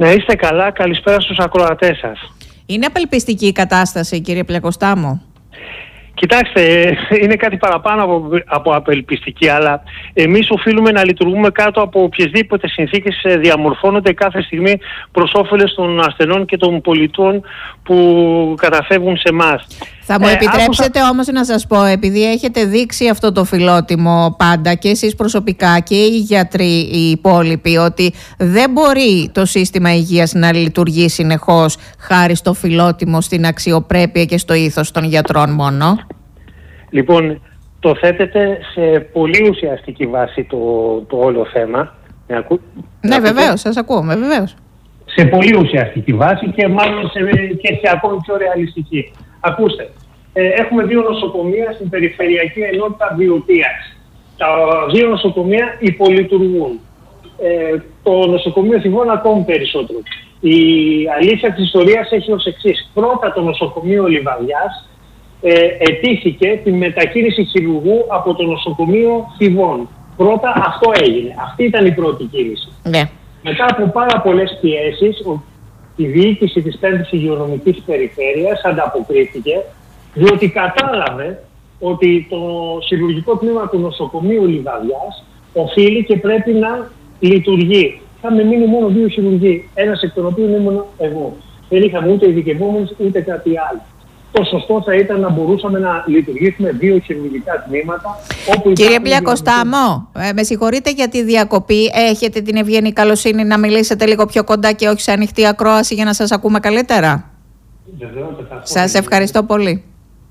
Να είστε καλά, καλησπέρα στους ακροατές σας. Είναι απελπιστική η κατάσταση, κύριε Πλιακοστάμο? Κοιτάξτε, είναι κάτι παραπάνω από απελπιστική, αλλά εμείς οφείλουμε να λειτουργούμε κάτω από οποιασδήποτε συνθήκες διαμορφώνονται κάθε στιγμή προς όφελος των ασθενών και των πολιτών που καταφεύγουν σε εμάς. Θα μου επιτρέψετε όμως να σας πω, επειδή έχετε δείξει αυτό το φιλότιμο πάντα και εσείς προσωπικά και οι γιατροί οι υπόλοιποι, ότι δεν μπορεί το σύστημα υγείας να λειτουργεί συνεχώς χάρη στο φιλότιμο, στην αξιοπρέπεια και στο ήθος των γιατρών μόνο. Λοιπόν, το θέτετε σε πολύ ουσιαστική βάση το όλο θέμα. Ναι, βεβαίως, σας ακούμε, βεβαίως. Σε πολύ ουσιαστική βάση και μάλλον και σε ακόμη πιο ρεαλιστική. Ακούστε, έχουμε 2 νοσοκομεία στην Περιφερειακή Ενότητα Βιωτίας. Τα 2 νοσοκομεία υπολειτουργούν. Το νοσοκομείο Θηβών ακόμη περισσότερο. Η αλήθεια της ιστορίας έχει ως εξής. Πρώτα το νοσοκομείο Λιβαδιάς ετήθηκε τη μετακίνηση χειρουργού από το νοσοκομείο Θηβών. Πρώτα αυτό έγινε. Αυτή ήταν η πρώτη κίνηση. Ναι. Μετά από πάρα πολλές πιέσεις, η διοίκηση της 5ης Υγειονομικής Περιφέρειας ανταποκρίθηκε, διότι κατάλαβε ότι το χειρουργικό τμήμα του νοσοκομείου Λιβαδιάς οφείλει και πρέπει να λειτουργεί. Είχαμε μείνει μόνο 2 χειρουργοί, ένας εκ των οποίων ήμουν εγώ. Δεν είχαμε ούτε ειδικευόμενους ούτε κάτι άλλο. Το σωστό θα ήταν να μπορούσαμε να λειτουργήσουμε 2 χειρουργικά τμήματα. Κύριε Πλιακοστάμο, με συγχωρείτε για τη διακοπή. Έχετε την ευγενή καλοσύνη να μιλήσετε λίγο πιο κοντά και όχι σε ανοιχτή ακρόαση για να σας ακούμε καλύτερα? Σας ευχαριστώ πολύ.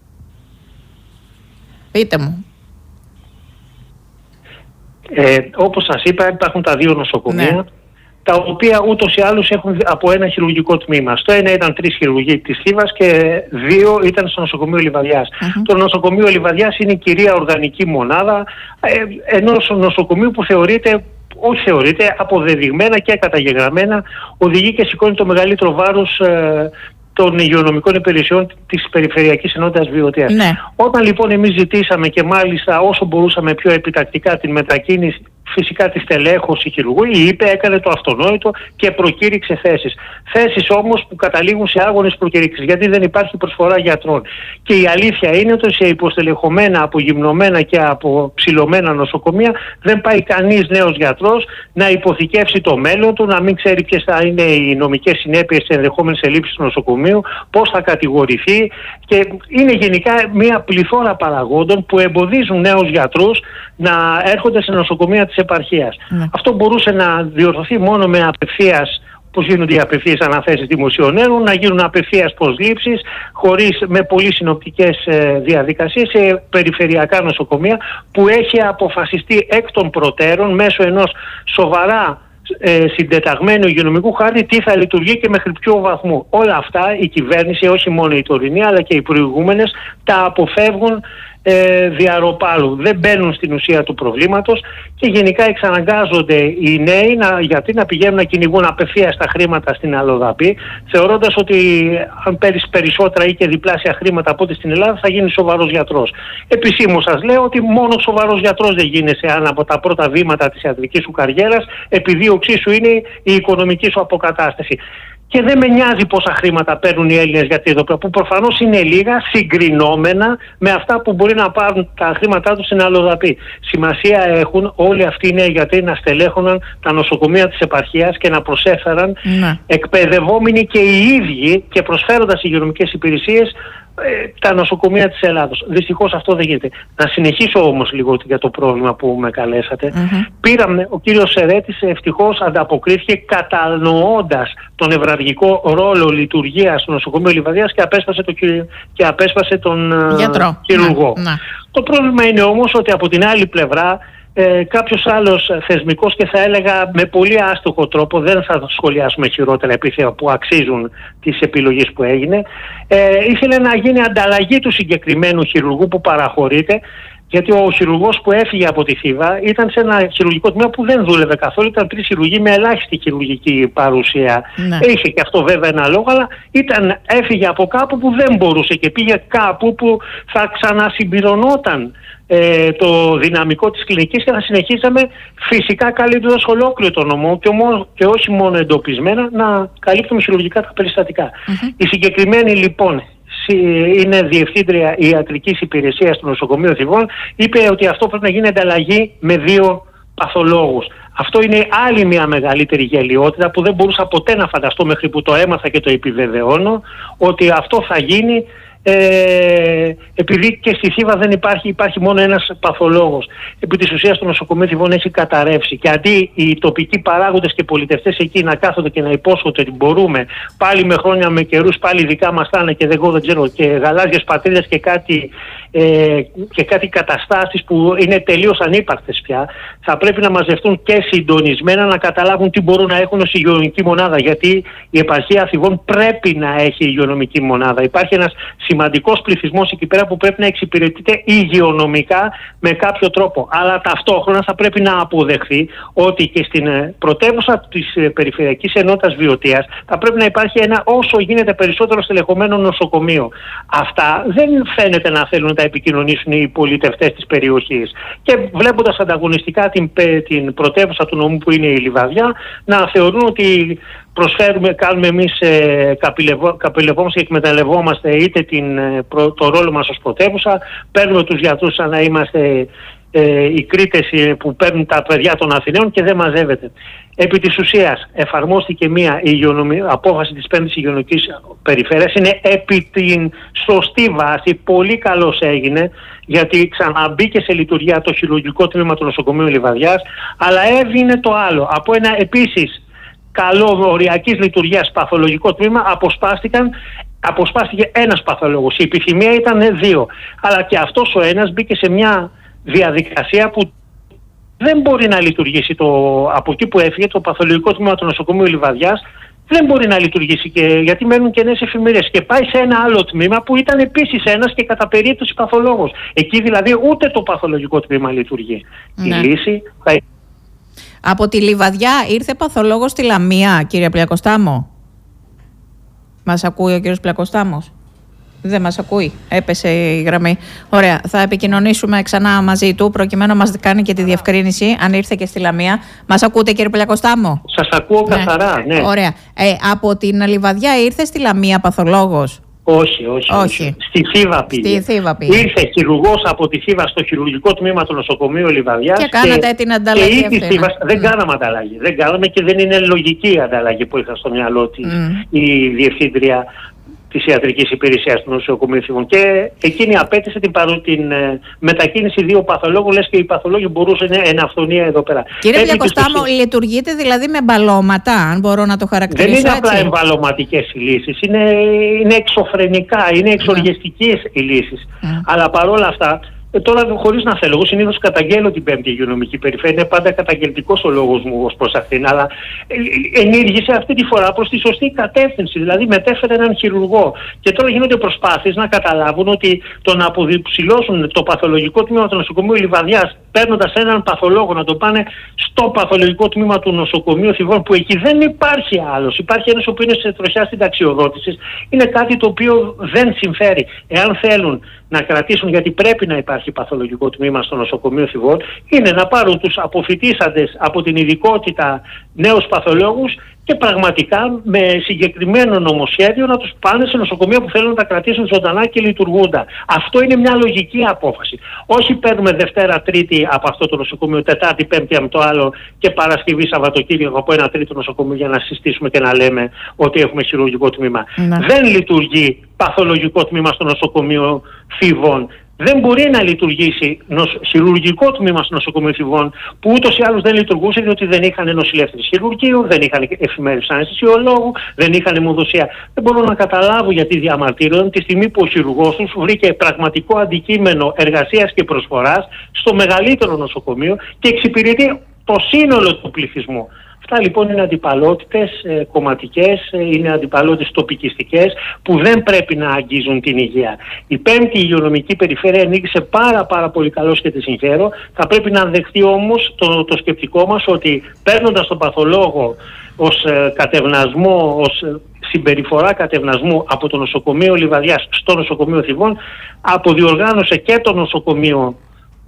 Πείτε μου. Όπως σας είπα, υπάρχουν τα 2 νοσοκομεία. Ναι. Τα οποία ούτως ή άλλως έχουν από ένα χειρουργικό τμήμα. Στο ένα ήταν 3 χειρουργοί της Θήβας και 2 ήταν στο νοσοκομείο Λιβαδιάς. Το νοσοκομείο Λιβαδιάς είναι η κυρία οργανική μονάδα ενός νοσοκομείου που αποδεδειγμένα και καταγεγραμμένα οδηγεί και σηκώνει το μεγαλύτερο βάρος των υγειονομικών υπηρεσιών της Περιφερειακής Ενότητας Βιωτίας. Ναι. Όταν λοιπόν εμείς ζητήσαμε και μάλιστα όσο μπορούσαμε πιο επιτακτικά την μετακίνηση φυσικά τη στελέχωση χειρουργού, η ΥΠΕ έκανε το αυτονόητο και προκήρυξε θέσεις. Θέσεις όμως που καταλήγουν σε άγονες προκήρυξεις, γιατί δεν υπάρχει προσφορά γιατρών. Και η αλήθεια είναι ότι σε υποστελεχωμένα, απογυμνωμένα και αποψηλωμένα νοσοκομεία δεν πάει κανείς νέος γιατρός να υποθηκεύσει το μέλλον του, να μην ξέρει ποιες θα είναι οι νομικές συνέπειες της ενδεχόμενης ελλείψης του νοσοκομείου, πώς θα κατηγορηθεί. Και είναι γενικά μια πληθώρα παραγόντων που εμποδίζουν νέους γιατρούς να έρχονται σε νοσοκομεία της επαρχίας. Ναι. Αυτό μπορούσε να διορθωθεί μόνο με απευθείας, πώς γίνονται οι απευθείας αναθέσεις δημοσίων έργων, να γίνουν απευθείας προσλήψεις, με πολύ συνοπτικές διαδικασίες σε περιφερειακά νοσοκομεία που έχει αποφασιστεί εκ των προτέρων μέσω ενός σοβαρά συντεταγμένου υγειονομικού χάρτη τι θα λειτουργεί και μέχρι ποιο βαθμό. Όλα αυτά η κυβέρνηση, όχι μόνο η τωρινή αλλά και οι προηγούμενες, τα αποφεύγουν διαρροπάλου. Δεν μπαίνουν στην ουσία του προβλήματος και γενικά εξαναγκάζονται οι νέοι γιατί να πηγαίνουν να κυνηγούν απευθείας τα χρήματα στην αλλοδαπή, θεωρώντας ότι αν παίρνεις περισσότερα ή και διπλάσια χρήματα από ό,τι στην Ελλάδα θα γίνεις σοβαρός γιατρός. Επισήμως σας λέω ότι μόνο σοβαρός γιατρός δεν γίνεσαι αν από τα πρώτα βήματα της ιατρικής σου καριέρας επιδίωξή σου είναι η οικονομική σου αποκατάσταση. Και δεν με νοιάζει πόσα χρήματα παίρνουν οι Έλληνες γιατροί εδώ πέρα, που προφανώς είναι λίγα συγκρινόμενα με αυτά που μπορεί να πάρουν τα χρήματά τους στην αλλοδαπή. Σημασία έχουν όλοι αυτοί οι νέοι γιατροί να στελέχωναν τα νοσοκομεία της επαρχίας και να προσέφεραν εκπαιδευόμενοι και οι ίδιοι και προσφέροντας υγειονομικές υπηρεσίες τα νοσοκομεία της Ελλάδος. Δυστυχώς αυτό δεν γίνεται. Να συνεχίσω όμως λίγο για το πρόβλημα που με καλέσατε. Ο κύριος Σερέτης ευτυχώς ανταποκρίθηκε κατανοώντας τον νευραλγικό ρόλο λειτουργίας του νοσοκομείου Λιβαδιάς και απέσπασε τον χειρουργό. Το πρόβλημα είναι όμως ότι από την άλλη πλευρά κάποιος άλλος θεσμικός και θα έλεγα με πολύ άστοχο τρόπο, δεν θα σχολιάσουμε χειρότερα επίθετα που αξίζουν τις επιλογές που έγινε, ήθελε να γίνει ανταλλαγή του συγκεκριμένου χειρουργού που παραχωρείται, γιατί ο χειρουργός που έφυγε από τη Θήβα ήταν σε ένα χειρουργικό τμήμα που δεν δούλευε καθόλου, ήταν 3 χειρουργοί με ελάχιστη χειρουργική παρουσία. Είχε και αυτό βέβαια ένα λόγο, αλλά έφυγε από κάπου που δεν μπορούσε και πήγε κάπου που θα ξανασυμπληρωνόταν το δυναμικό της κλινικής και θα συνεχίσαμε φυσικά καλύπτοντας ολόκληρο το νομό και όχι μόνο εντοπισμένα να καλύπτουμε χειρουργικά τα περιστατικά. Η συγκεκριμένη λοιπόν είναι διευθύντρια ιατρικής υπηρεσίας του νοσοκομείου Θηβών, είπε ότι αυτό πρέπει να γίνει ανταλλαγή με 2 παθολόγους. Αυτό είναι άλλη μια μεγαλύτερη γελοιότητα που δεν μπορούσα ποτέ να φανταστώ μέχρι που το έμαθα και το επιβεβαιώνω, ότι αυτό θα γίνει επειδή και στη Θήβα δεν υπάρχει μόνο ένας παθολόγος. Επί της ουσίας το νοσοκομείο Θηβών έχει καταρρεύσει και αντί οι τοπικοί παράγοντες και πολιτευτές εκεί να κάθονται και να υπόσχονται ότι μπορούμε πάλι με χρόνια με καιρούς πάλι δικά μας θα είναι και εγώ δεν ξέρω και γαλάζιες πατρίδες και κάτι καταστάσεις που είναι τελείως ανύπαρκτες πια, θα πρέπει να μαζευτούν και συντονισμένα να καταλάβουν τι μπορούν να έχουν ως υγειονομική μονάδα, γιατί η επαρχία Θηβών πρέπει να έχει υγειονομική μονάδα. Υπάρχει ένας σημαντικός πληθυσμός εκεί πέρα που πρέπει να εξυπηρετείται υγειονομικά με κάποιο τρόπο. Αλλά ταυτόχρονα θα πρέπει να αποδεχθεί ότι και στην πρωτεύουσα της Περιφερειακής Ενότητας Βιωτείας θα πρέπει να υπάρχει ένα όσο γίνεται περισσότερο στελεχωμένο νοσοκομείο. Αυτά δεν φαίνεται να θέλουν να τα επικοινωνήσουν οι πολιτευτές της περιοχής. Και βλέποντας ανταγωνιστικά την πρωτεύουσα του νομού που είναι η Λιβαδιά, να θεωρούν ότι κάνουμε εμείς καπηλευόμαστε και εκμεταλλευόμαστε είτε το ρόλο μας ως πρωτεύουσα, παίρνουμε τους γιατρούς σαν να είμαστε οι Κρήτες που παίρνουν τα παιδιά των Αθηναίων και δεν μαζεύεται. Επί της ουσίας εφαρμόστηκε μια απόφαση της 5ης Υγειονομικής Περιφέρειας, είναι επί την σωστή βάση, πολύ καλώς έγινε, γιατί ξαναμπήκε σε λειτουργία το χειρουργικό τμήμα του νοσοκομείου Λιβαδιάς, αλλά έβγαινε το άλλο. Από ένα επίσης καλό οριακής λειτουργίας παθολογικό τμήμα αποσπάστηκε ένας παθολόγος. Η επιθυμία ήταν 2. Αλλά και αυτός ο ένας μπήκε σε μια διαδικασία που δεν μπορεί να λειτουργήσει από εκεί που έφυγε το παθολογικό τμήμα του νοσοκομείου Λιβαδιάς, δεν μπορεί να λειτουργήσει γιατί μένουν κενές εφημερίες και πάει σε ένα άλλο τμήμα που ήταν επίσης ένας και κατά περίπτωση παθολόγος. Εκεί δηλαδή ούτε το παθολογικό τμήμα λειτουργεί. Ναι. Η λύση θα... Από τη Λιβαδιά ήρθε παθολόγος στη Λαμία, κύριε Πλακοστάμο. Μας ακούει ο κύριος Πλακοστάμος? Δεν μας ακούει. Έπεσε η γραμμή. Ωραία. Θα επικοινωνήσουμε ξανά μαζί του προκειμένου να μας κάνει και τη διευκρίνηση αν ήρθε και στη Λαμία. Μας ακούτε, κύριε Πλακοστάμο? Σας ακούω καθαρά, ναι. Ωραία. Από την Λιβαδιά ήρθε στη Λαμία παθολόγος? Όχι. Στη Θήβα πήγε. Ήρθε χειρουργός από τη Θήβα στο χειρουργικό τμήμα του νοσοκομείου Λιβαδιάς. Και κάνατε την ανταλλαγή αυτή. Δεν κάναμε ανταλλαγή. Δεν κάναμε και δεν είναι λογική η ανταλλαγή που είχα στο μυαλό της η διευθύντρια της ιατρικής υπηρεσίας του νοσοκομείου Θηβών. Και εκείνη απέτησε την μετακίνηση 2 παθολόγων, λες και οι παθολόγοι μπορούσαν εν αυθονία εδώ πέρα. Κύριε Πλακοστάμο, λειτουργείτε δηλαδή με μπαλώματα, αν μπορώ να το χαρακτηρίσω έτσι? Δεν είναι απλά εμβαλωματικές οι λύσεις, είναι εξωφρενικά, είναι εξοργιστικές οι λύσεις. Αλλά παρόλα αυτά, τώρα χωρίς να θέλω, εγώ συνήθως καταγγέλλω την 5η Υγειονομική Περιφέρεια, είναι πάντα καταγγελτικός ο λόγος μου ως προς αυτήν, αλλά ενήργησε αυτή τη φορά προς τη σωστή κατεύθυνση, δηλαδή μετέφερε έναν χειρουργό. Και τώρα γίνονται προσπάθειες να καταλάβουν ότι το να αποδιψηλώσουν το παθολογικό τμήμα του νοσοκομείου Λιβαδιάς, παίρνοντας έναν παθολόγο να το πάνε στο παθολογικό τμήμα του νοσοκομείου Θηβών, που εκεί δεν υπάρχει άλλος, υπάρχει ένας που είναι σε τροχιά συνταξιοδότησης, είναι κάτι το οποίο δεν συμφέρει. Εάν θέλουν να κρατήσουν, γιατί πρέπει να υπάρχει παθολογικό τμήμα στο νοσοκομείο Θηβών, είναι να πάρουν τους αποφοιτήσαντες από την ειδικότητα νέους παθολόγους και πραγματικά με συγκεκριμένο νομοσχέδιο να τους πάνε σε νοσοκομεία που θέλουν να τα κρατήσουν ζωντανά και λειτουργούντα. Αυτό είναι μια λογική απόφαση. Όχι παίρνουμε Δευτέρα, Τρίτη από αυτό το νοσοκομείο, Τετάρτη, Πέμπτη από το άλλο και Παρασκευή, Σαββατοκύριακο από ένα τρίτο νοσοκομείο για να συστήσουμε και να λέμε ότι έχουμε χειρουργικό τμήμα. Δεν λειτουργεί παθολογικό τμήμα στο νοσοκομείο Θηβών. Δεν μπορεί να λειτουργήσει χειρουργικό τμήμα στο νοσοκομείο Θηβών, που ούτως ή άλλως δεν λειτουργούσε διότι δεν είχαν νοσηλεύτες χειρουργείου, δεν είχαν εφημερίδες αναισθησιολόγου, δεν είχαν αιμοδοσία. Δεν μπορώ να καταλάβω γιατί διαμαρτύρονται τη στιγμή που ο χειρουργός τους βρήκε πραγματικό αντικείμενο εργασίας και προσφοράς στο μεγαλύτερο νοσοκομείο και εξυπηρετεί το σύνολο του πληθυσμού. Αυτά λοιπόν είναι αντιπαλότητες κομματικές, είναι αντιπαλότητες τοπικιστικές που δεν πρέπει να αγγίζουν την υγεία. Η 5η Υγειονομική Περιφέρεια ενίκησε πάρα πολύ καλώς και τη συγχαίρω. Θα πρέπει να δεχτεί όμως το σκεπτικό μας ότι παίρνοντας τον παθολόγο ως κατευνασμό, ως συμπεριφορά κατευνασμού από το νοσοκομείο Λιβαδιάς στο νοσοκομείο Θηβών, αποδιοργάνωσε και το νοσοκομείο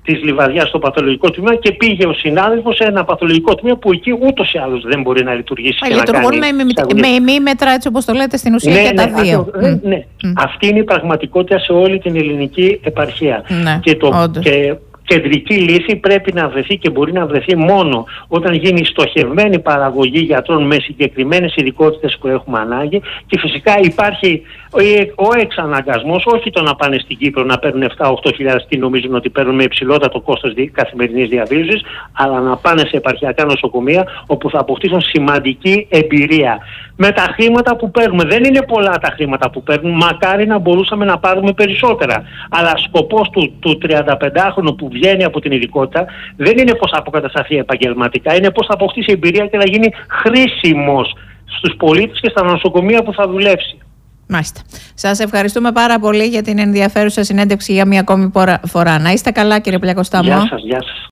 της Λιβαδιάς στο παθολογικό τμήμα και πήγε ο συνάδελφος σε ένα παθολογικό τμήμα που εκεί ούτως ή άλλως δεν μπορεί να λειτουργήσει. Λειτουργούν με ημίμετρα, έτσι όπως το λέτε, στην ουσία και τα δύο. Αυτή είναι η πραγματικότητα σε όλη την ελληνική επαρχία. Και κεντρική λύση πρέπει να βρεθεί και μπορεί να βρεθεί μόνο όταν γίνει στοχευμένη παραγωγή γιατρών με συγκεκριμένες ειδικότητες που έχουμε ανάγκη, και φυσικά υπάρχει ο εξαναγκασμός, όχι το να πάνε στην Κύπρο να παίρνουν 7-8 χιλιάδες τι νομίζουν ότι παίρνουν με υψηλότατο κόστος καθημερινής διαβίωσης, αλλά να πάνε σε επαρχιακά νοσοκομεία όπου θα αποκτήσουν σημαντική εμπειρία. Με τα χρήματα που παίρνουμε, δεν είναι πολλά τα χρήματα που παίρνουν, μακάρι να μπορούσαμε να πάρουμε περισσότερα. Αλλά σκοπός του 35χρονου που βγαίνει από την ειδικότητα δεν είναι πώς θα αποκατασταθεί επαγγελματικά, είναι πώς θα αποκτήσει εμπειρία και να γίνει χρήσιμος στους πολίτες και στα νοσοκομεία που θα δουλέψει. Μάλιστα. Σας ευχαριστούμε πάρα πολύ για την ενδιαφέρουσα συνέντευξη για μια ακόμη φορά. Να είστε καλά, κύριε Πλιακοστάμο. Γεια σας.